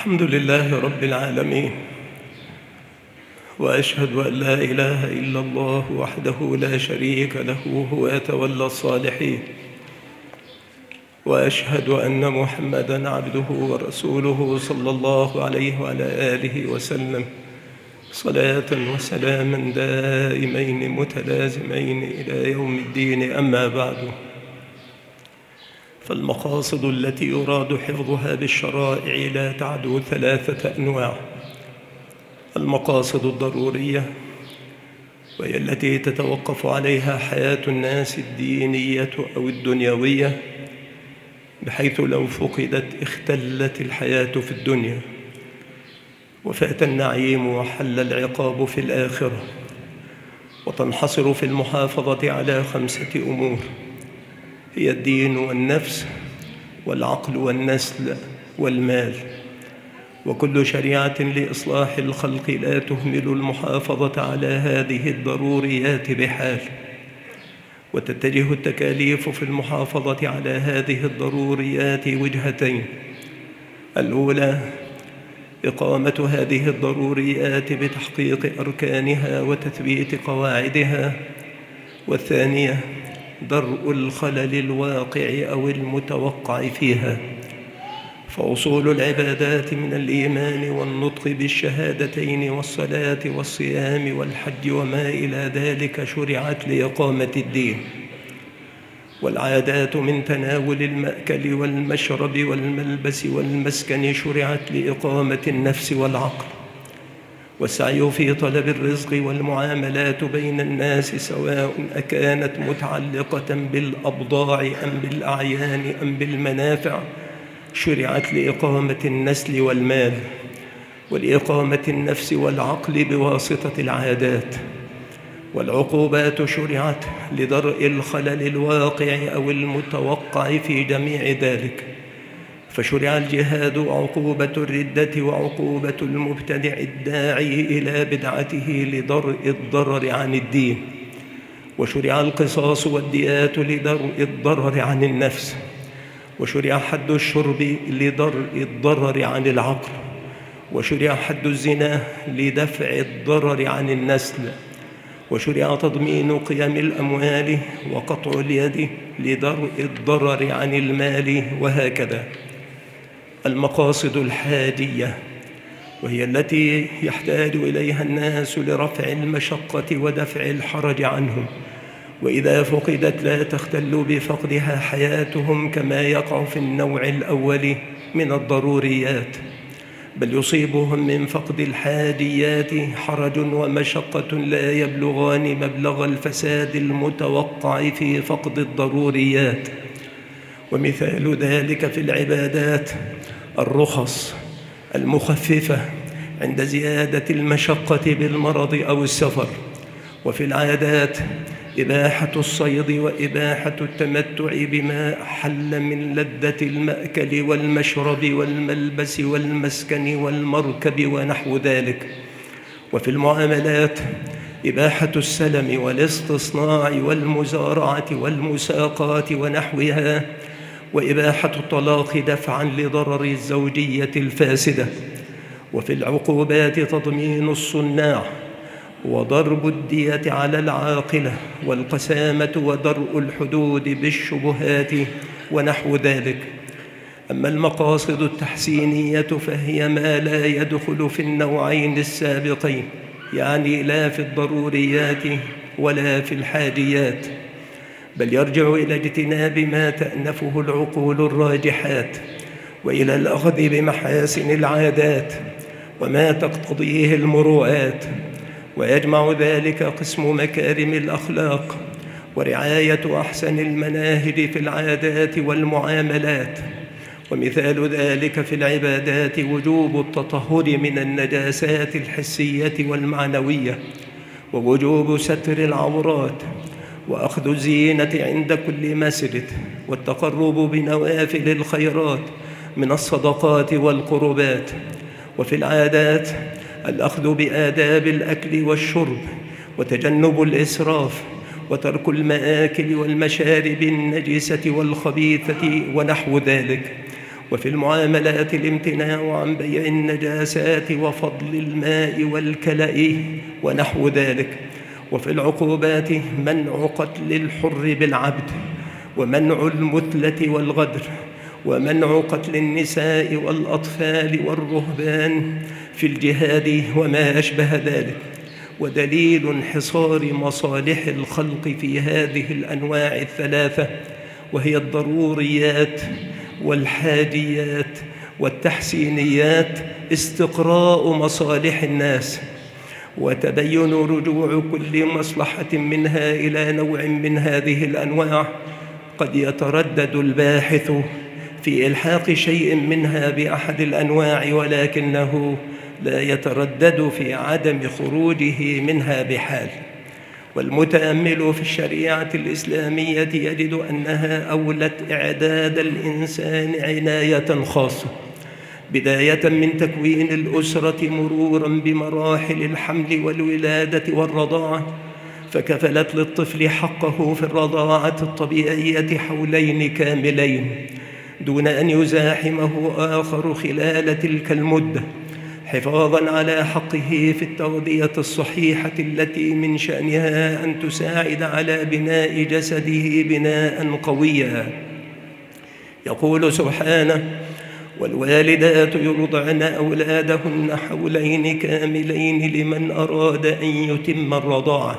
الحمد لله رب العالمين، وأشهد أن لا إله إلا الله وحده لا شريك له هو يتولى الصالحين، وأشهد أن محمدًا عبده ورسوله صلى الله عليه وعلى آله وسلم صلاة وسلاما دائمين متلازمين إلى يوم الدين. أما بعد، فالمقاصد التي يراد حفظها بالشرائع لا تعدو 3 أنواع: المقاصد الضرورية، وهي التي تتوقف عليها حياة الناس الدينية أو الدنيوية، بحيث لو فقدت اختلت الحياة في الدنيا وفات النعيم وحل العقاب في الآخرة، وتنحصر في المحافظة على 5 أمور: هي الدين والنفس والعقل والنسل والمال. وكل شريعة لإصلاح الخلق لا تهمل المحافظة على هذه الضروريات بحال، وتتجه التكاليف في المحافظة على هذه الضروريات وجهتين: الأولى إقامة هذه الضروريات بتحقيق أركانها وتثبيت قواعدها، والثانية درء الخلل الواقع أو المتوقع فيها. فأصول العبادات من الإيمان والنطق بالشهادتين والصلاة والصيام والحج وما إلى ذلك شرعت لإقامة الدين، والعادات من تناول المأكل والمشرب والملبس والمسكن شرعت لإقامة النفس والعقل، والسعي في طلب الرزق والمعاملات بين الناس سواء أكانت متعلقة بالأبضاع أم بالأعيان أم بالمنافع شرعت لإقامة النسل والمال، ولإقامة النفس والعقل بواسطة العادات. والعقوبات شرعت لدرء الخلل الواقع أو المتوقع في جميع ذلك، فشرع الجهاد عقوبة الردة وعقوبة المبتدع الداعي إلى بدعته لدرء الضرر عن الدين، وشرع القصاص والديات لدرء الضرر عن النفس، وشرع حد الشرب لدرء الضرر عن العقل، وشرع حد الزنا لدفع الضرر عن النسل، وشرع تضمين قيم الأموال وقطع اليد لدرء الضرر عن المال، وهكذا. المقاصد الحاجية، وهي التي يحتاج إليها الناس لرفع المشقة ودفع الحرج عنهم، وإذا فقدت لا تختل بفقدها حياتهم كما يقع في النوع الأول من الضروريات، بل يصيبهم من فقد الحاجيات حرج ومشقة لا يبلغان مبلغ الفساد المتوقع في فقد الضروريات. ومثال ذلك في العبادات الرخص المخففة عند زيادة المشقة بالمرض أو السفر، وفي العادات إباحة الصيد وإباحة التمتع بما حل من لذة المأكل والمشرب والملبس والمسكن والمركب ونحو ذلك. وفي المعاملات إباحة السلم والاستصناع والمزارعة والمساقات ونحوها، وإباحة الطلاق دفعاً لضرر الزوجية الفاسدة. وفي العقوبات تضمين الصناع وضرب الدية على العاقلة والقسامة ودرء الحدود بالشبهات ونحو ذلك. أما المقاصد التحسينية فهي ما لا يدخل في النوعين السابقين، يعني لا في الضروريات ولا في الحاجيات، بل يرجع إلى اجتناب ما تأنفه العقول الراجحات، وإلى الأخذ بمحاسن العادات وما تقتضيه المروءات، ويجمع ذلك قسم مكارم الأخلاق ورعاية أحسن المناهج في العادات والمعاملات. ومثال ذلك في العبادات وجوب التطهر من النجاسات الحسية والمعنوية، ووجوب ستر العورات، وأخذ الزينة عند كل مسجد، والتقرب بنوافل الخيرات من الصدقات والقربات. وفي العادات الأخذ بآداب الأكل والشرب، وتجنب الإسراف، وترك المآكل والمشارب النجسة والخبيثة ونحو ذلك. وفي المعاملات الامتناع عن بيع النجاسات وفضل الماء والكلأ ونحو ذلك. وفي العقوبات منع قتل الحر بالعبد، ومنع المثلة والغدر، ومنع قتل النساء والأطفال والرهبان في الجهاد وما أشبه ذلك. ودليل انحصار مصالح الخلق في هذه الأنواع الثلاثة، وهي الضروريات والحاجيات والتحسينيات، استقراء مصالح الناس، وتبين رجوع كل مصلحة منها إلى نوع من هذه الأنواع. قد يتردد الباحث في إلحاق شيء منها بأحد الأنواع، ولكنه لا يتردد في عدم خروجه منها بحال. والمتأمل في الشريعة الإسلامية يجد أنها أولت إعداد الإنسان عناية خاصة، بداية من تكوين الأسرة مروراً بمراحل الحمل والولادة والرضاعة، فكفلت للطفل حقه في الرضاعة الطبيعية حولين كاملين دون أن يزاحمه آخر خلال تلك المدة، حفاظاً على حقه في التغذية الصحيحة التي من شأنها أن تساعد على بناء جسده بناءً قوياً. يقول سبحانه: والوالدات يرضعن أولادهن حولين كاملين لمن أراد أن يتم الرضاعة.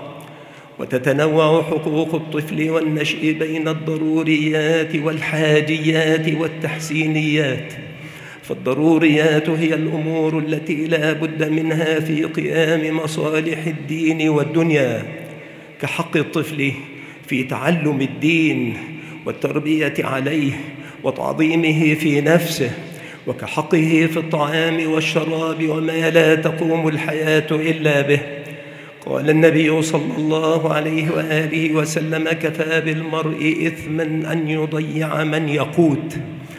وتتنوع حقوق الطفل والنشء بين الضروريات والحاجيات والتحسينيات. فالضروريات هي الأمور التي لا بد منها في قيام مصالح الدين والدنيا، كحق الطفل في تعلم الدين والتربية عليه وتعظيمه في نفسه، وكحقه في الطعام والشراب وما لا تقوم الحياة إلا به. قال النبي صلى الله عليه وآله وسلم: كفى بالمرء إثماً أن يضيع من يقوت.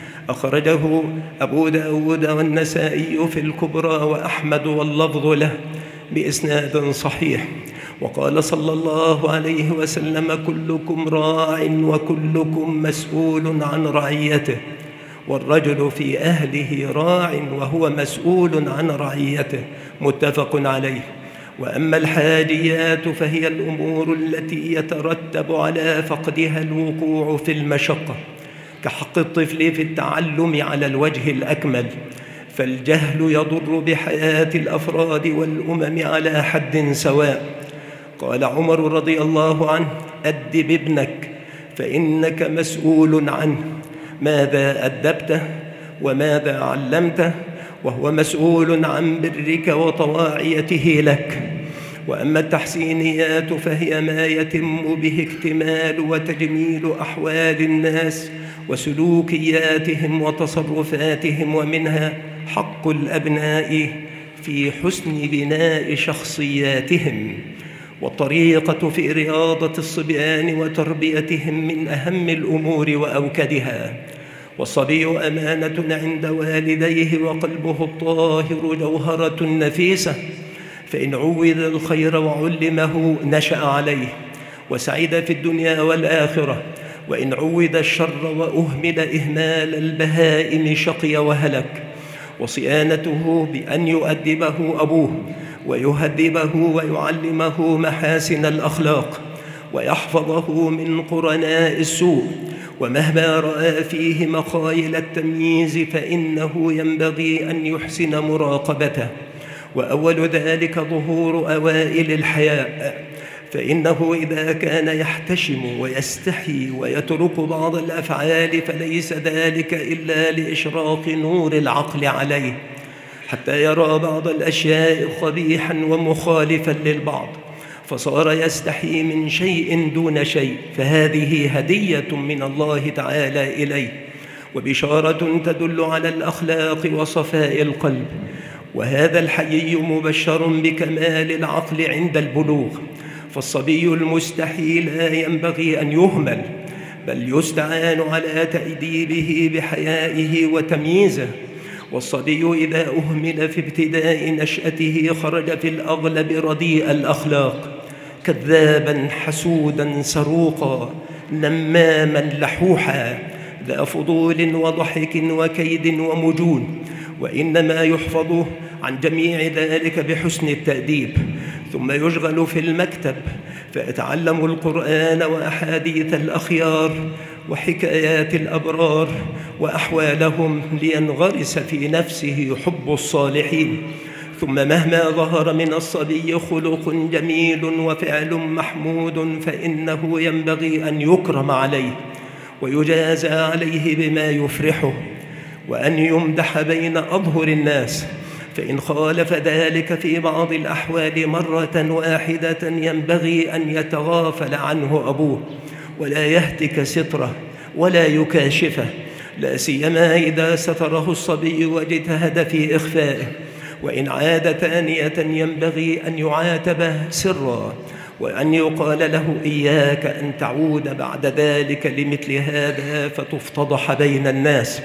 أخرجه أبو داود والنسائي في الكبرى وأحمد واللفظ له بإسناد صحيح. وقال صلى الله عليه وسلم: كلكم راع وكلكم مسؤول عن رعيته، والرجل في أهله راع وهو مسؤول عن رعيته، متفق عليه. وأما الحاجيات فهي الأمور التي يترتب على فقدها الوقوع في المشقة، كحق الطفل في التعلم على الوجه الأكمل، فالجهل يضر بحياة الأفراد والأمم على حد سواء. قال عمر رضي الله عنه: أدب ابنك فإنك مسؤول عنه، ماذا أدبته وماذا علمته، وهو مسؤول عن برك وطواعيته لك. وأما التحسينيات فهي ما يتم به اكتمال وتجميل أحوال الناس وسلوكياتهم وتصرفاتهم، ومنها حق الأبناء في حسن بناء شخصياتهم. والطريقة في رياضة الصبيان وتربيتهم من أهم الأمور وأوكدها. والصبي أمانة عند والديه، وقلبه الطاهر جوهرة نفيسة، فإن عوّد الخير وعلمه نشأ عليه وسعد في الدنيا والآخرة، وإن عوّد الشر وأهمل إهمال البهائم شقي وهلك. وصيانته بأن يؤدبه أبوه ويهذبه ويعلمه محاسن الأخلاق، ويحفظه من قرناء السوء، ومهما رأى فيه مخايل التمييز فإنه ينبغي أن يحسن مراقبته. وأول ذلك ظهور أوائل الحياء، فإنه إذا كان يحتشم ويستحي ويترك بعض الأفعال فليس ذلك إلا لإشراق نور العقل عليه، حتى يرى بعض الأشياء قبيحاً ومخالفاً للبعض، فصار يستحي من شيء دون شيء، فهذه هدية من الله تعالى إليه، وبشارة تدل على الأخلاق وصفاء القلب. وهذا الحيي مبشر بكمال العقل عند البلوغ، فالصبي المستحي لا ينبغي أن يهمل، بل يستعان على تأديبه بحيائه وتمييزه. والصبي إذا أهمل في ابتداء نشأته خرج في الأغلب رديء الأخلاق، كذاباً حسوداً سروقاً نماماً لحوحاً، ذا فضول وضحك وكيد ومجون، وإنما يحفظ عن جميع ذلك بحسن التأديب، ثم يشغل في المكتب فيتعلم القرآن وأحاديث الأخيار وحكايات الأبرار وأحوالهم لينغرس في نفسه حب الصالحين. ثم مهما ظهر من الصبي خلق جميل وفعل محمود فإنه ينبغي أن يكرم عليه ويجازى عليه بما يفرحه، وأن يمدح بين أظهر الناس، فإن خالف ذلك في بعض الأحوال مرة واحدة ينبغي أن يتغافل عنه أبوه ولا يهتك ستره ولا يكاشفه، لا سيما إذا ستره الصبي واجتهد في إخفائه. وإن عاد ثانية ينبغي أن يعاتب سرا، وأن يقال له إياك أن تعود بعد ذلك لمثل هذا فتفتضح بين الناس،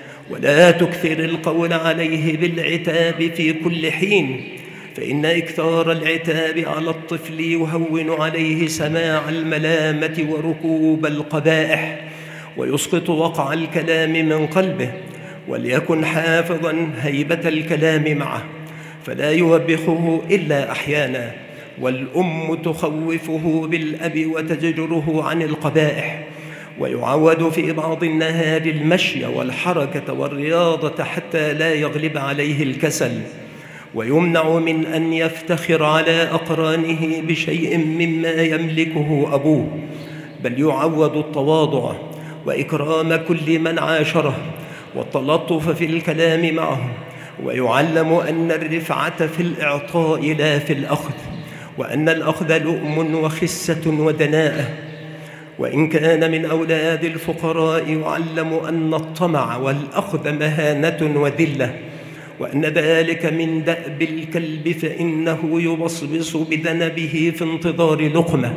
ولا تكثر القول عليه بالعتاب في كل حين، فإن إكثار العتاب على الطفل يهون عليه سماع الملامة وركوب القبائح، ويسقط وقع الكلام من قلبه، وليكن حافظا هيبة الكلام معه، فلا يوبخه إلا أحيانا، والأم تخوفه بالأب وتزجره عن القبائح، ويعود في بعض النهار المشي والحركة والرياضة حتى لا يغلب عليه الكسل، ويمنع من أن يفتخر على أقرانه بشيء مما يملكه أبوه، بل يعود التواضع وإكرام كل من عاشره والتلطف في الكلام معه، ويعلم أن الرفعة في الإعطاء لا في الأخذ، وأن الأخذ لؤم وخسة ودناءة. وإن كان من أولاد الفقراء يعلم أن الطمع والأخذ مهانة وذلة، وأن ذلك من دأب الكلب فإنه يبصبص بذنبه في انتظار لقمة،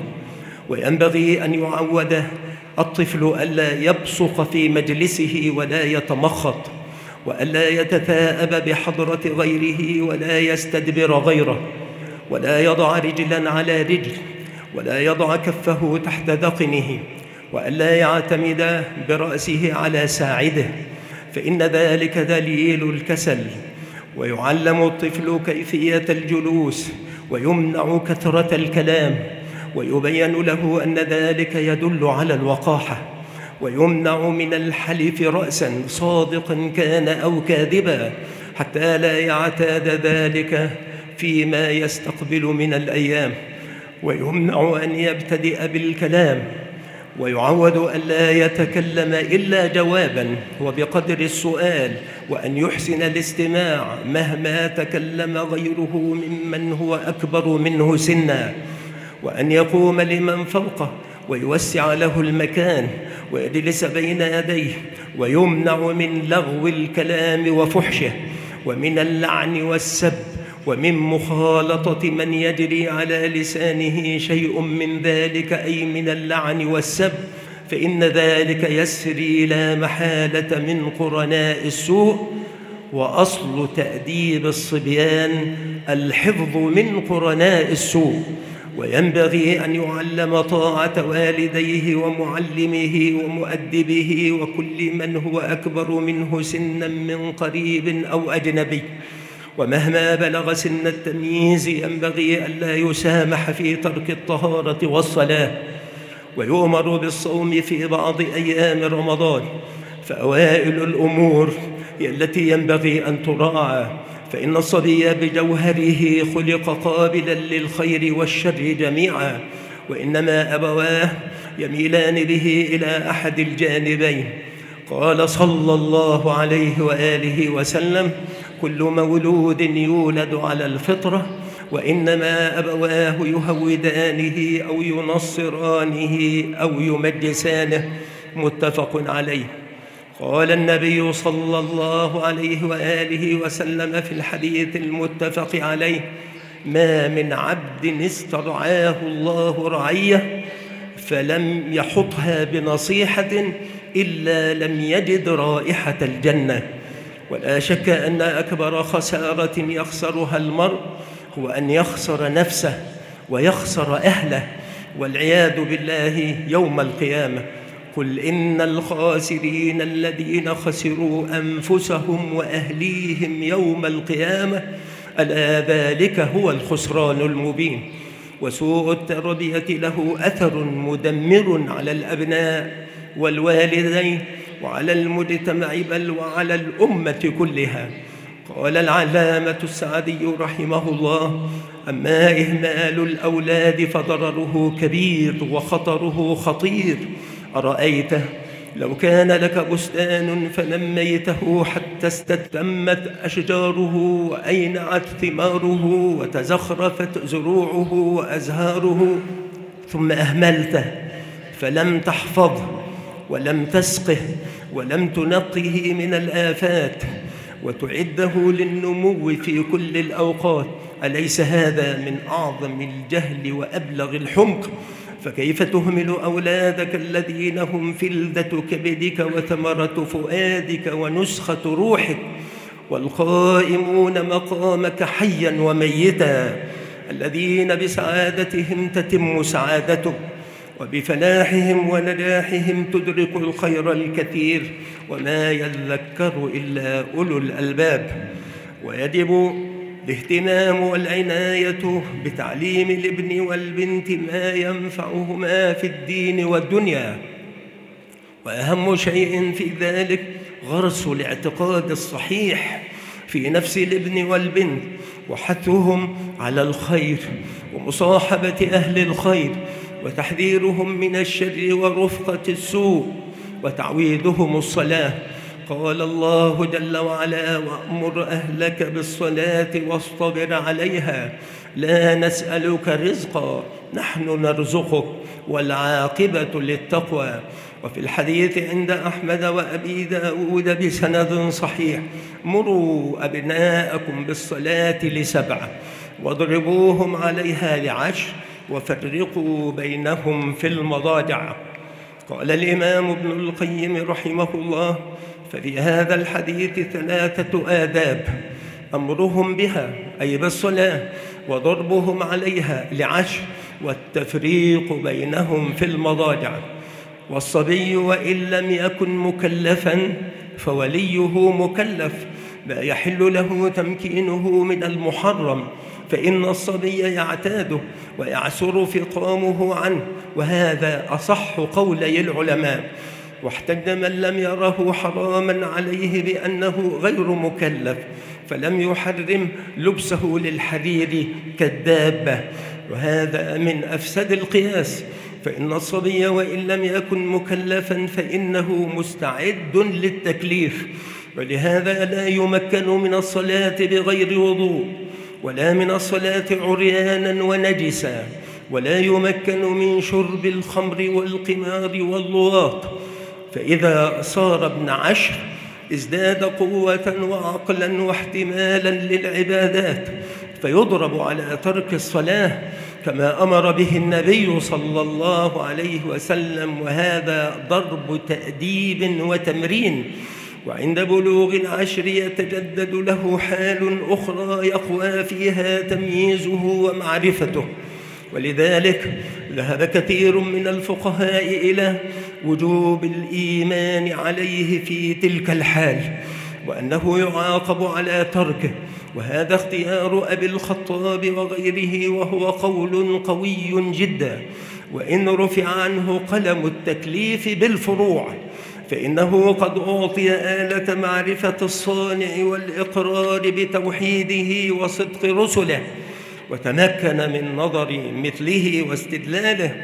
وينبغي أن يعود الطفل ألا يبصق في مجلسه ولا يتمخط، وألا يتثاءب بحضرة غيره ولا يستدبر غيره، ولا يضع رجلا على رجل، ولا يضع كفه تحت ذقنه، وألا يعتمد برأسه على ساعده، فإن ذلك دليل الكسل. ويعلم الطفل كيفية الجلوس، ويمنع كثرة الكلام، ويبين له أن ذلك يدل على الوقاحة، ويمنع من الحلف رأسا صادقا كان أو كاذبا حتى لا يعتاد ذلك فيما يستقبل من الأيام، ويمنع أن يبتدئ بالكلام، ويعود ألا يتكلم إلا جوابا وبقدر السؤال، وأن يحسن الاستماع مهما تكلم غيره ممن هو أكبر منه سنا، وأن يقوم لمن فوقه ويوسع له المكان ويجلس بين يديه، ويمنع من لغو الكلام وفحشه، ومن اللعن والسب، ومن مخالطة من يجري على لسانه شيء من ذلك، أي من اللعن والسب، فإن ذلك يسري لا محالة من قرناء السوء. وأصل تأديب الصبيان الحفظ من قرناء السوء، وينبغي أن يعلم طاعة والديه ومعلمه ومؤدبه وكل من هو أكبر منه سنا من قريب أو أجنبي، ومهما بلغ سن التمييز ينبغي ألا يسامح في ترك الطهارة والصلاة، ويؤمر بالصوم في بعض أيام رمضان، فأوائل الأمور هي التي ينبغي أن تراعى، فإن الصبي بجوهره خلق قابلا للخير والشر جميعا، وإنما أبواه يميلان به إلى أحد الجانبين. قال صلى الله عليه وآله وسلم: كل مولود يولد على الفطرة، وإنما أبواه يهودانه أو ينصرانه أو يمجسانه، متفق عليه. قال النبي صلى الله عليه وآله وسلم في الحديث المتفق عليه: ما من عبد استرعاه الله رعية فلم يحطها بنصيحة إلا لم يجد رائحة الجنة. ولا شك أن أكبر خسارة يخسرها المرء هو أن يخسر نفسه ويخسر أهله والعياذ بالله يوم القيامة. قل إن الخاسرين الذين خسروا أنفسهم وأهليهم يوم القيامة ألا ذلك هو الخسران المبين. وسوء التربية له أثر مدمر على الأبناء والوالدين وعلى المجتمع بل وعلى الأمة كلها. قال العلامة السعدي رحمه الله: أما إهمال الأولاد فضرره كبير وخطره خطير. أرأيت لو كان لك بستان فنميته حتى استتمت أشجاره وأينعت ثماره وتزخرفت زروعه وأزهاره، ثم أهملته فلم تحفظه ولم تسقه ولم تنقه من الآفات وتعده للنمو في كل الأوقات، أليس هذا من أعظم الجهل وأبلغ الحمق؟ فكيف تهمل أولادك الذين هم فلذة كبدك وثمرة فؤادك ونسخة روحك والقائمون مقامك حيا وميتا، الذين بسعادتهم تتم سعادتك وبفلاحهم ونجاحهم تدرك الخير الكثير، وما يذكر إلا أولو الألباب. ويجب الاهتمام والعناية بتعليم الابن والبنت ما ينفعهما في الدين والدنيا، وأهم شيء في ذلك غرس الاعتقاد الصحيح في نفس الابن والبنت وحثهم على الخير ومصاحبة أهل الخير وتحذيرهم من الشر ورفقة السوء وتعويدهم الصلاة. قال الله جل وعلا: وأمر أهلك بالصلاة واصطبر عليها لا نسألك رزقا نحن نرزقك والعاقبة للتقوى. وفي الحديث عند أحمد وأبي داود بسند صحيح: مروا أبناءكم بالصلاة ل7 واضربوهم عليها ل10 وفرقوا بينهم في المضاجع. قال الإمام ابن القيم رحمه الله: ففي هذا الحديث 3 آداب: أمرهم بها أي بالصلاة، وضربهم عليها ل10، والتفريق بينهم في المضاجع. والصبي وإن لم يكن مكلفا فوليه مكلف، لا يحل له تمكينه من المحرم، فإن الصبي يعتاده ويعسر فطامه عنه، وهذا أصح قولي العلماء. واحتج من لم يره حراما عليه بأنه غير مكلف فلم يحرم لبسه للحرير كالدابة، وهذا من أفسد القياس، فإن الصبي وإن لم يكن مكلفا فإنه مستعد للتكليف، ولهذا لا يمكن من الصلاة بغير وضوء، ولا من الصلاة عريانا ونجسا، ولا يمكن من شرب الخمر والقمار واللواط. فإذا صار ابن 10 ازداد قوة وعقلا واحتمالا للعبادات، فيضرب على ترك الصلاة كما أمر به النبي صلى الله عليه وسلم، وهذا ضرب تأديب وتمرين. وعند بلوغ 10 يتجدد له حال أخرى يقوى فيها تمييزه ومعرفته، ولذلك ذهب كثير من الفقهاء إلى وجوب الإيمان عليه في تلك الحال، وأنه يعاقب على تركه، وهذا اختيار أبي الخطاب وغيره، وهو قول قوي جدا. وإن رفع عنه قلم التكليف بالفروع فإنه قد أعطي آلة معرفة الصانع والإقرار بتوحيده وصدق رسله، وتمكن من نظر مثله واستدلاله،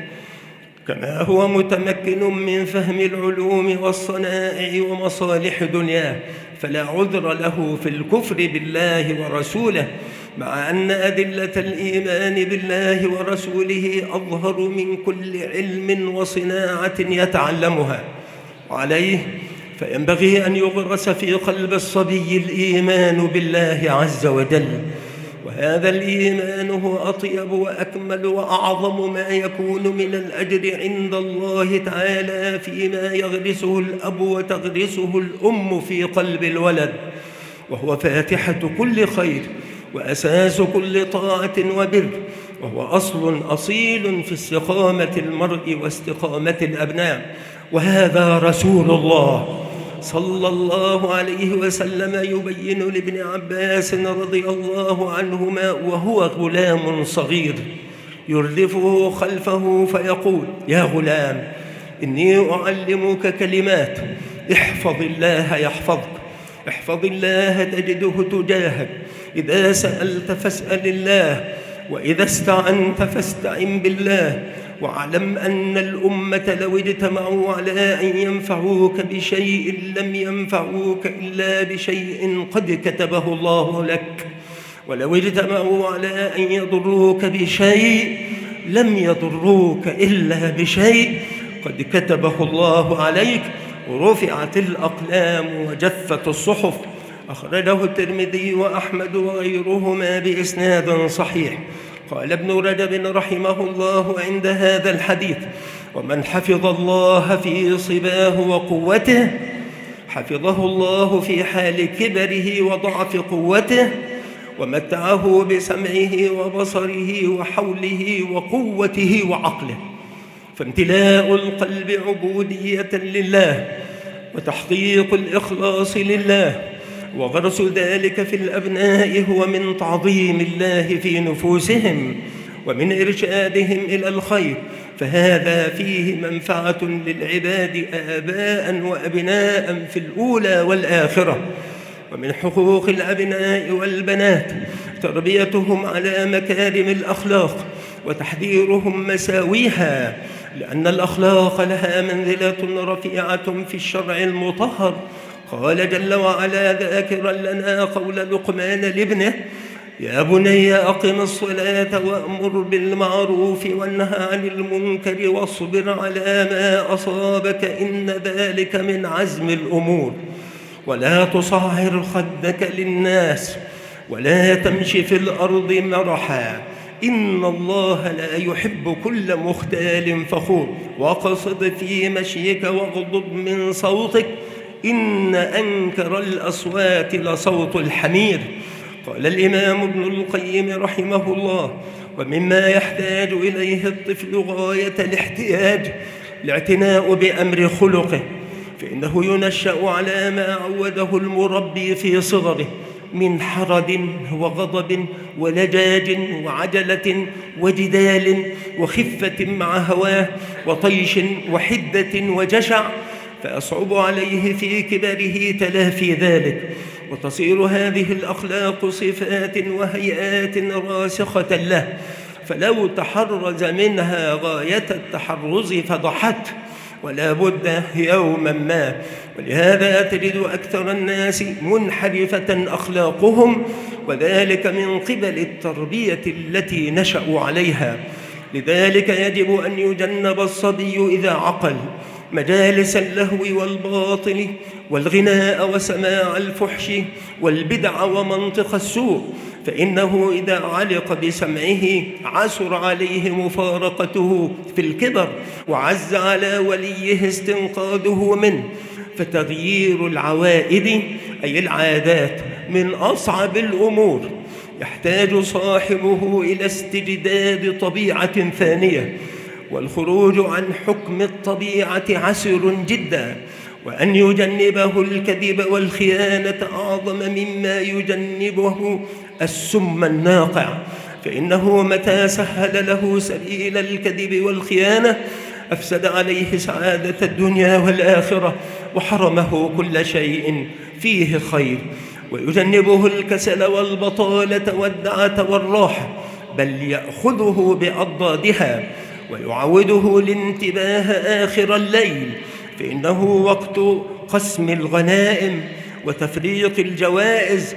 كما هو متمكن من فهم العلوم والصنائع ومصالح دنياه، فلا عذر له في الكفر بالله ورسوله، مع أن أدلة الإيمان بالله ورسوله أظهر من كل علم وصناعة يتعلمها. وعليه فينبغي أن يغرس في قلب الصبي الإيمان بالله عز وجل، وهذا الإيمان هو أطيب وأكمل وأعظم ما يكون من الأجر عند الله تعالى فيما يغرسه الأب وتغرسه الأم في قلب الولد، وهو فاتحة كل خير وأساس كل طاعة وبر، وهو أصل أصيل في استقامة المرء واستقامة الأبناء. وهذا رسول الله صلى الله عليه وسلم يبين لابن عباس رضي الله عنهما وهو غلام صغير يردفه خلفه فيقول: يا غلام، إني أعلمك كلمات، احفظ الله يحفظك، احفظ الله تجده تجاهك، إذا سألت فاسأل الله، وإذا استعنت فاستعن بالله، واعلم أن الأمة لو اجتمعوا على أن ينفعوك بشيء لم ينفعوك إلا بشيء قد كتبه الله لك، ولو اجتمعوا على أن يضروك بشيء لم يضروك إلا بشيء قد كتبه الله عليك، ورفعت الأقلام وجفت الصحف. أخرجه الترمذي وأحمد وغيرهما بإسناد صحيح. قال ابن رجب رحمه الله عند هذا الحديث: ومن حفظ الله في صباه وقوته حفظه الله في حال كبره وضعف قوته، ومتعه بسمعه وبصره وحوله وقوته وعقله. فامتلاء القلب عبودية لله، وتحقيق الإخلاص لله، وغرس ذلك في الأبناء هو من تعظيم الله في نفوسهم ومن إرشادهم إلى الخير، فهذا فيه منفعة للعباد آباء وأبناء في الأولى والآخرة. ومن حقوق الأبناء والبنات تربيتهم على مكارم الأخلاق وتحذيرهم مساويها، لأن الأخلاق لها منزلة رفيعة في الشرع المطهر. قال جل وعلا ذاكرا لنا قول لقمان لابنه: يا بني أقم الصلاة وأمر بالمعروف وانهى عن المنكر واصبر على ما أصابك إن ذلك من عزم الأمور، ولا تصعر خدك للناس ولا تمش في الأرض مرحا إن الله لا يحب كل مختال فخور، واقصد في مشيك واغضض من صوتك إن أنكر الأصوات لصوت الحمير. قال الإمام ابن القيم رحمه الله: ومما يحتاج إليه الطفل غاية الاحتياج الاعتناء بأمر خلقه، فإنه ينشأ على ما عوده المربي في صغره من حرد وغضب ولجاج وعجلة وجدال وخفة مع هواه وطيش وحدة وجشع، فيصعب عليه في كبره تلافي ذلك، وتصير هذه الأخلاق صفات وهيئات راسخة له، فلو تحرز منها غاية التحرز فضحته ولا بد يوما ما. ولهذا تجد أكثر الناس منحرفة أخلاقهم، وذلك من قبل التربية التي نشأوا عليها. لذلك يجب أن يجنب الصبي إذا عقل مجالس اللهو والباطل والغناء وسماع الفحش والبدع ومنطق السوء، فإنه إذا علق بسمعه عسر عليه مفارقته في الكبر، وعز على وليه استنقاذه منه. فتغيير العوائد أي العادات من أصعب الأمور، يحتاج صاحبه إلى استجداد طبيعة ثانية، والخروج عن حكم الطبيعة عسر جدا، وأن يجنبه الكذب والخيانة أعظم مما يجنبه السم الناقع، فإنه متى سهل له سبيل الكذب والخيانة أفسد عليه سعادة الدنيا والآخرة وحرمه كل شيء فيه خير، ويجنبه الكسل والبطالة والدعة والراحة، بل يأخذه بأضدادها ويعوده الانتباه آخر الليل، فإنه وقت قسم الغنائم وتفريق الجوائز،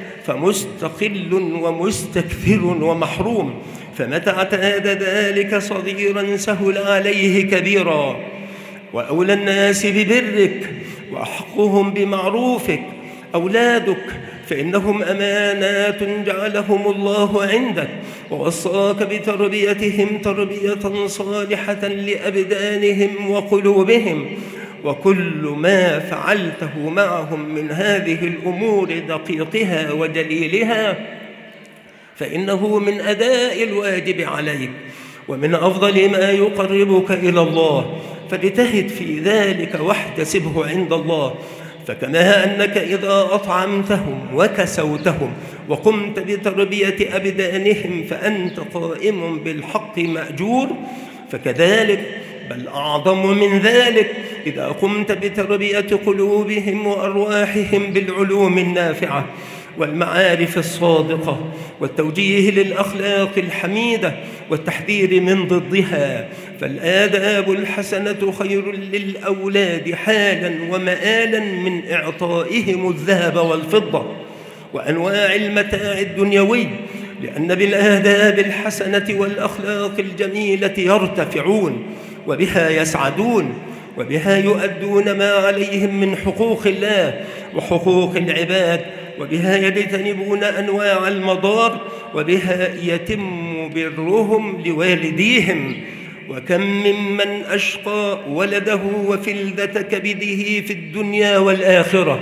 فمستقل ومستكثر ومحروم، فمتى اعتاد ذلك صغيرا سهل عليه كبيرا. وأولى الناس ببرك وأحقهم بمعروفك أولادك، فإنهم أمانات جعلهم الله عندك، ووصاك بتربيتهم تربية صالحة لأبدانهم وقلوبهم، وكل ما فعلته معهم من هذه الأمور دقيقها وجليلها فإنه من أداء الواجب عليك ومن أفضل ما يقربك إلى الله، فاجتهد في ذلك واحتسبه عند الله. فكما أنك إذا أطعمتهم وكسوتهم وقمت بتربية أبدانهم فأنت قائم بالحق مأجور، فكذلك بل أعظم من ذلك إذا قمت بتربية قلوبهم وأرواحهم بالعلوم النافعة والمعارف الصادقة والتوجيه للأخلاق الحميدة والتحذير من ضدها. فالآداب الحسنة خير للأولاد حالا ومآلا من إعطائهم الذهب والفضة وأنواع المتاع الدنيوي، لأن بالآداب الحسنة والأخلاق الجميلة يرتفعون وبها يسعدون وبها يؤدون ما عليهم من حقوق الله وحقوق العباد، وبها يجتنبون أنواع المضار، وبها يتم برهم لوالديهم. وكم ممن أشقى ولده وفلذة كبده في الدنيا والآخرة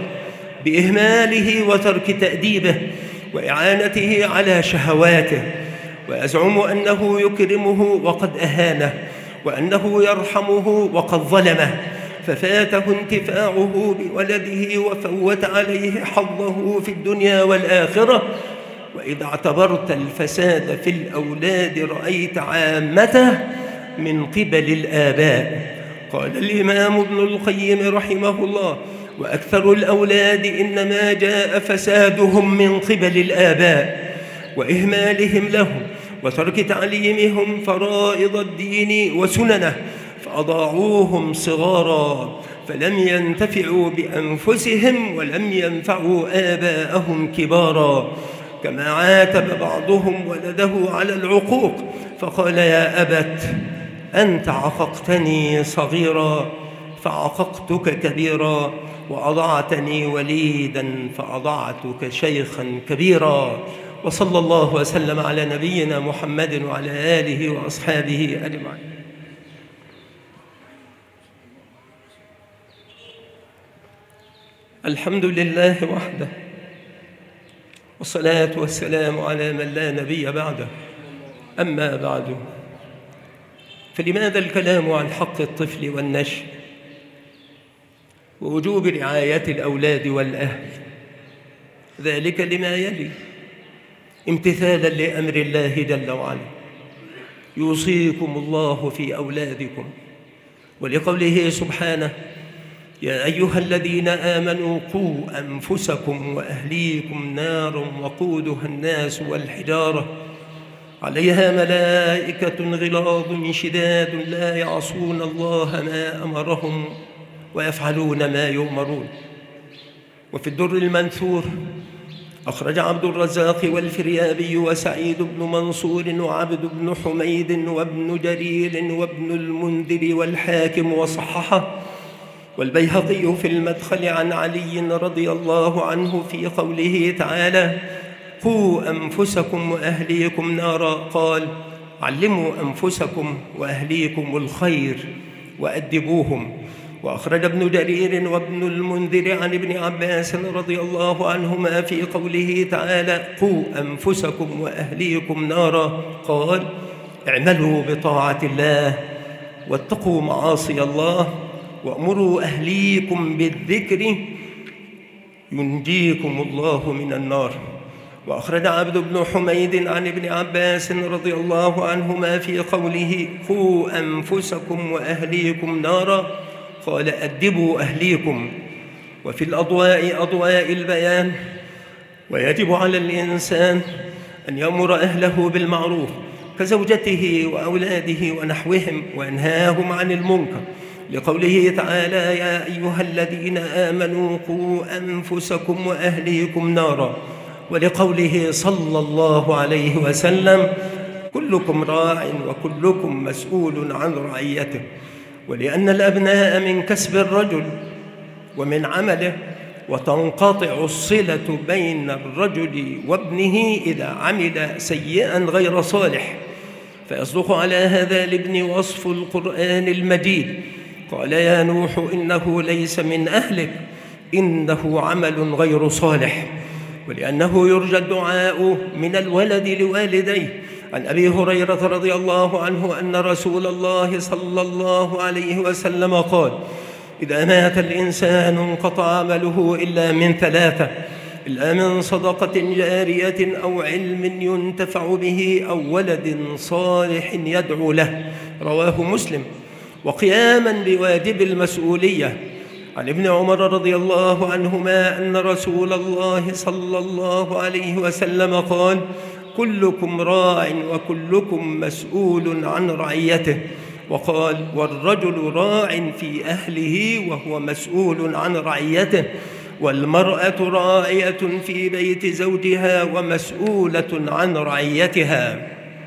بإهماله وترك تأديبه وإعانته على شهواته، ويزعم أنه يكرمه وقد أهانه، وأنه يرحمه وقد ظلمه، ففاته انتفاعه بولده وفوت عليه حظه في الدنيا والآخرة. وإذا اعتبرت الفساد في الأولاد رأيت عامته من قبل الآباء. قال الإمام ابن القيم رحمه الله: وأكثر الأولاد إنما جاء فسادهم من قبل الآباء وإهمالهم لهم وترك تعليمهم فرائض الدين وسننه، فأضاعوهم صغارا فلم ينتفعوا بأنفسهم ولم ينفعوا آباءهم كبارا. كما عاتب بعضهم ولده على العقوق فقال: يا أبت أنت عققتني صغيرا فعققتك كبيرا، وأضعتني وليدا فأضعتك شيخا كبيرا. وصلى الله وسلم على نبينا محمد وعلى آله وأصحابه أجمعين. الحمد لله وحده، والصلاة والسلام على من لا نبي بعده. أما بعد، فلماذا الكلام عن حق الطفل والنشء ووجوب رعاية الأولاد والأهل؟ ذلك لما يلي: امتثالا لأمر الله جل وعلا: يوصيكم الله في أولادكم، ولقوله سبحانه: يا أيها الذين آمنوا قوا أنفسكم وأهليكم نارا وقودها الناس والحجارة عليها ملائكة غلاظ شداد لا يعصون الله ما أمرهم ويفعلون ما يؤمرون. وفي الدر المنثور أخرج عبد الرزاق والفريابي وسعيد بن منصور وعبد بن حميد وابن جرير وابن المنذر والحاكم وصححه، والبيهقي في المدخل عن علي رضي الله عنه في قوله تعالى: قوا أنفسكم وأهليكم نارا، قال: علموا أنفسكم وأهليكم الخير وأدبوهم. وأخرج ابن جرير وابن المنذر عن ابن عباس رضي الله عنهما في قوله تعالى: قوا أنفسكم وأهليكم نارا، قال: اعملوا بطاعة الله واتقوا معاصي الله وأمروا أهليكم بالذكر ينجيكم الله من النار. وأخرج عبد بن حميد عن ابن عباس رضي الله عنهما في قوله: قوا أنفسكم وأهليكم نارا، قال: أدبوا أهليكم. وفي الأضواء أضواء البيان: ويجب على الإنسان أن يأمر أهله بالمعروف كزوجته وأولاده ونحوهم وينهاهم عن المنكر، لقوله تعالى: يا أيها الذين آمنوا قوا أنفسكم وأهليكم نارا، ولقوله صلى الله عليه وسلم: كلكم راع وكلكم مسؤول عن رعيته. ولأن الأبناء من كسب الرجل ومن عمله، وتنقطع الصلة بين الرجل وابنه إذا عمل سيئا غير صالح، فيصدق على هذا الابن وصف القرآن المجيد: قال يا نوح إنه ليس من أهلك إنه عمل غير صالح. ولأنه يرجى الدعاء من الولد لوالديه عن أبي هريرة رضي الله عنه أن رسول الله صلى الله عليه وسلم قال: إذا مات الإنسان انقطع عمله إلا من ثلاثة: إلا من صدقة جارية أو علم ينتفع به أو ولد صالح يدعو له. رواه مسلم. وقياما بواجب المسؤولية، عن ابن عمر رضي الله عنهما أن رسول الله صلى الله عليه وسلم قال: كلكم راع وكلكم مسؤول عن رعيته. وقال: والرجل راع في أهله وهو مسؤول عن رعيته، والمرأة راعية في بيت زوجها ومسؤولة عن رعيتها.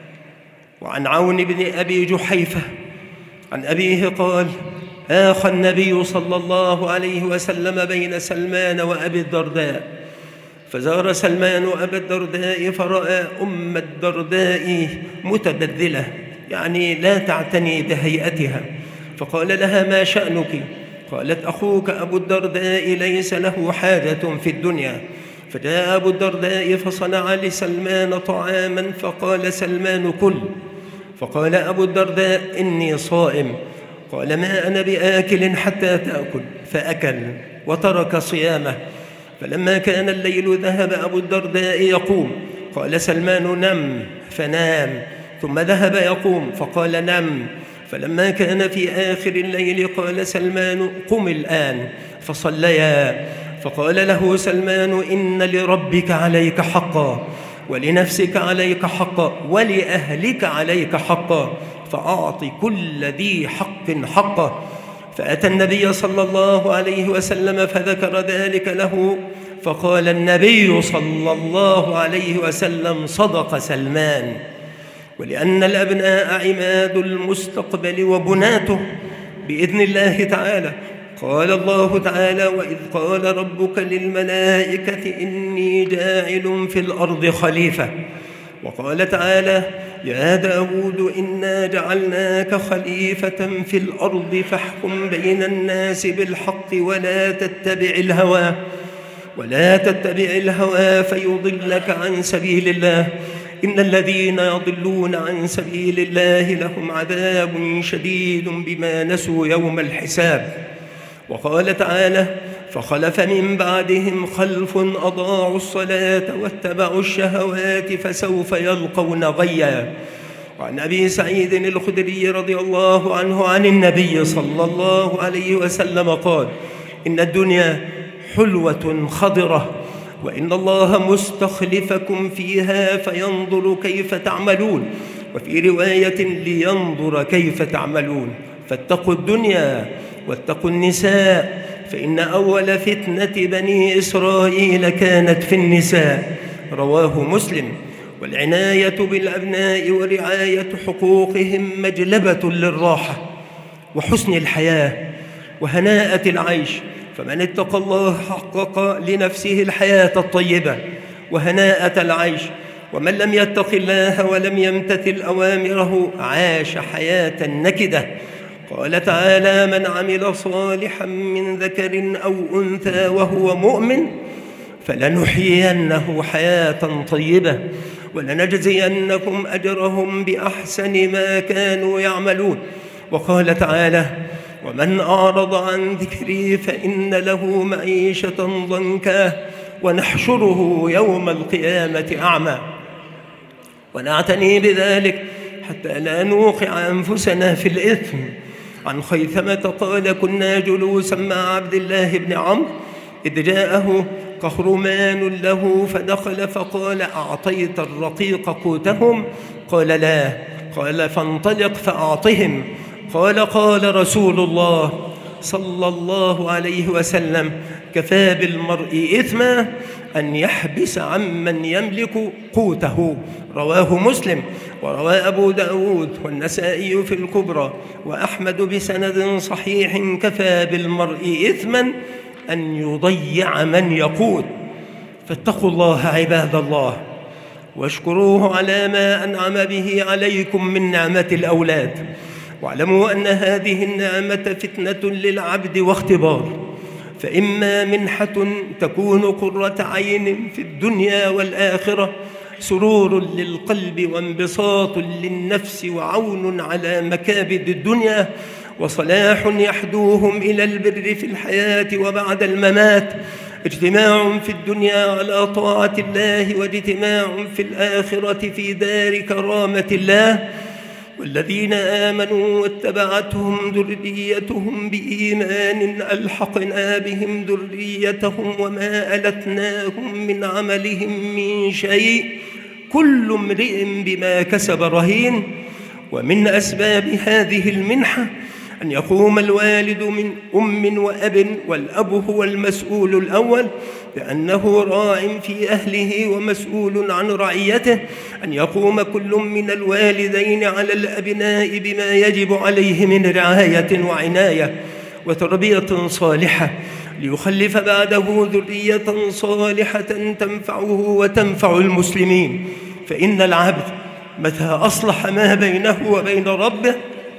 وعن عون بن أبي جحيفة عن أبيه قال: آخى النبي صلى الله عليه وسلم بين سلمان وأبي الدرداء، فزار سلمان أبا الدرداء فرأى أم الدرداء متبذلة، يعني لا تعتني بهيئتها، فقال لها: ما شأنك؟ قالت: أخوك أبو الدرداء ليس له حاجة في الدنيا. فجاء أبو الدرداء فصنع لسلمان طعاما، فقال سلمان: كل. فقال أبو الدرداء: إني صائم. قال: ما أنا بآكل حتى تأكل، فأكل وترك صيامه. فلما كان الليل ذهب أبو الدرداء يقوم، قال سلمان: نم، فنام، ثم ذهب يقوم، فقال: نم. فلما كان في آخر الليل قال سلمان: قم الآن، فصليا. فقال له سلمان: إن لربك عليك حقا، ولنفسك عليك حقا، ولأهلك عليك حقا، فأعط كل ذي حق حقه. فأتى النبي صلى الله عليه وسلم فذكر ذلك له، فقال النبي صلى الله عليه وسلم: صدق سلمان. ولأن الأبناء عماد المستقبل وبناته بإذن الله تعالى. قال الله تعالى: وإذ قال ربك للملائكة إني جاعل في الأرض خليفة. وقال تعالى: يا داود إنا جعلناك خليفة في الأرض فاحكم بين الناس بالحق ولا تتبع الهوى فيضلك عن سبيل الله، إن الذين يضلون عن سبيل الله لهم عذاب شديد بما نسوا يوم الحساب. وقال تعالى: فخلف من بعدهم خلف أضاعوا الصلاة واتبعوا الشهوات فسوف يلقون غيا. وعن أبي سعيد الخدري رضي الله عنه عن النبي صلى الله عليه وسلم قال: إن الدنيا حلوة خضرة، وإن الله مستخلفكم فيها فينظر كيف تعملون، وفي رواية: لينظر كيف تعملون. فاتقوا الدنيا واتقوا النساء، فإن أول فتنة بني إسرائيل كانت في النساء. رواه مسلم. والعناية بالأبناء ورعاية حقوقهم مجلبة للراحة وحسن الحياة وهناءة العيش، فمن اتقى الله حقق لنفسه الحياة الطيبة وهناءة العيش، ومن لم يتق الله ولم يمتثل أوامره عاش حياة نكدة. قال تعالى: من عمل صالحا من ذكر أو أنثى وهو مؤمن فلنحيينه حياة طيبة ولنجزينهم أجرهم بأحسن ما كانوا يعملون. وقال تعالى: ومن أعرض عن ذكري فإن له معيشة ضنكا ونحشره يوم القيامة أعمى. ونعتني بذلك حتى لا نوقع أنفسنا في الإثم. عن خيثمة قال: كنا جلوسا مع عبد الله بن عمرو إذ جاءه قهرمان له فدخل فقال: أعطيت الرقيق قوتهم؟ قال: لا. قال: فانطلق فأعطهم. قال رسول الله صلى الله عليه وسلم: كفى بالمرء إثما أن يحبس عمن يملك قوته. رواه مسلم. وروى أبو داود والنسائي في الكبرى وأحمد بسند صحيح: كفى بالمرء إثما أن يضيع من يقود. فاتقوا الله عباد الله، واشكروه على ما أنعم به عليكم من نعمة الأولاد، واعلموا أن هذه النعمة فتنة للعبد واختبار، فإما منحة تكون قرة عين في الدنيا والآخرة، سرور للقلب وانبساط للنفس وعون على مكابد الدنيا، وصلاح يحدوهم إلى البر في الحياة وبعد الممات، اجتماع في الدنيا على طاعة الله، واجتماع في الآخرة في دار كرامة الله. والذين آمنوا واتبعتهم ذريتهم بإيمان ألحقنا بهم ذريتهم وما ألتناهم من عملهم من شيء، كل امرئ بما كسب رهين. ومن أسباب هذه المنحة أن يقوم الوالد من أم وأب، والأب هو المسؤول الأول لأنه راع في أهله ومسؤول عن رعيته، أن يقوم كل من الوالدين على الأبناء بما يجب عليه من رعاية وعناية وتربية صالحة، ليخلف بعده ذرية صالحة تنفعه وتنفع المسلمين. فإن العبد متى أصلح ما بينه وبين ربه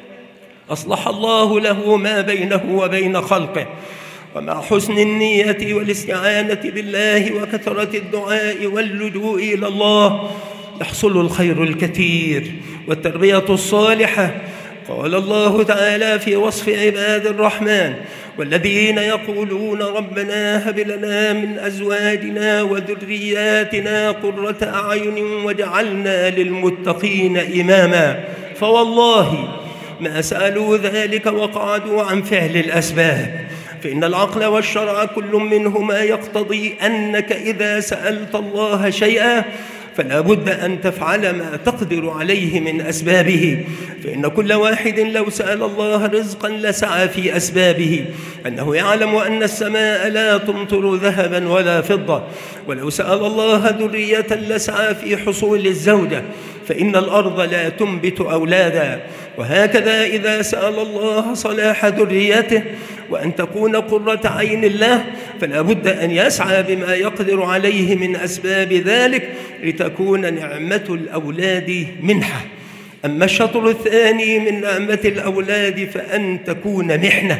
أصلح الله له ما بينه وبين خلقه. ومع حسن النية والاستعانة بالله وكثرة الدعاء واللجوء إلى الله يحصل الخير الكثير والتربية الصالحة. قال الله تعالى في وصف عباد الرحمن: والذين يقولون ربنا هب لنا من أزواجنا وذرياتنا قرة أعين واجعلنا للمتقين إماما. فوالله ما سألوا ذلك وقعدوا عن فعل الأسباب، فإن العقل والشرع كل منهما يقتضي أنك إذا سألت الله شيئا فلا بد أن تفعل ما تقدر عليه من أسبابه، فإن كل واحد لو سأل الله رزقا لسعى في أسبابه، أنه يعلم أن السماء لا تمطر ذهبا ولا فضة، ولو سأل الله ذرية لسعى في حصول الزوجة، فإن الأرض لا تنبت أولادا. وهكذا إذا سأل الله صلاح ذريته وأن تكون قرة عين الله فلا بد أن يسعى بما يقدر عليه من أسباب ذلك لتكون نعمة الأولاد منحة. أما الشطر الثاني من نعمة الأولاد فأن تكون محنة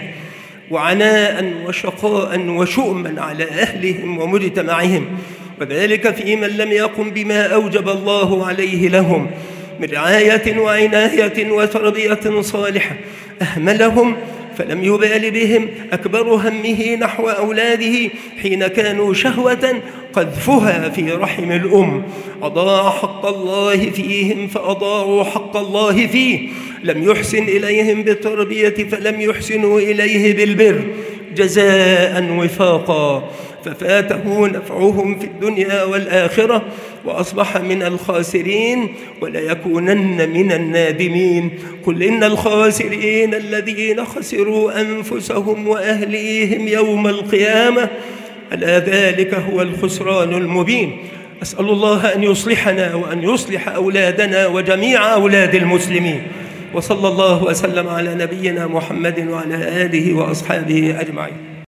وعناء وشقاء وشؤما على أهلهم ومجتمعهم، وذلك في من لم يقم بما أوجب الله عليه لهم من رعاية وعناية وتربية صالحة، أهملهم فلم يبال بهم، أكبر همه نحو أولاده حين كانوا شهوة قذفها في رحم الأم، أضاع حق الله فيهم فأضاعوا حق الله فيه، لم يحسن إليهم بالتربية فلم يحسنوا إليه بالبر جزاء وفاقا، ففاته نفعهم في الدنيا والآخرة وأصبح من الخاسرين وليكونن من النادمين. قل إن الخاسرين الذين خسروا أنفسهم وأهليهم يوم القيامة، ألا ذلك هو الخسران المبين. أسأل الله أن يصلحنا وأن يصلح أولادنا وجميع أولاد المسلمين، وصلى الله وسلم على نبينا محمد وعلى آله وأصحابه أجمعين.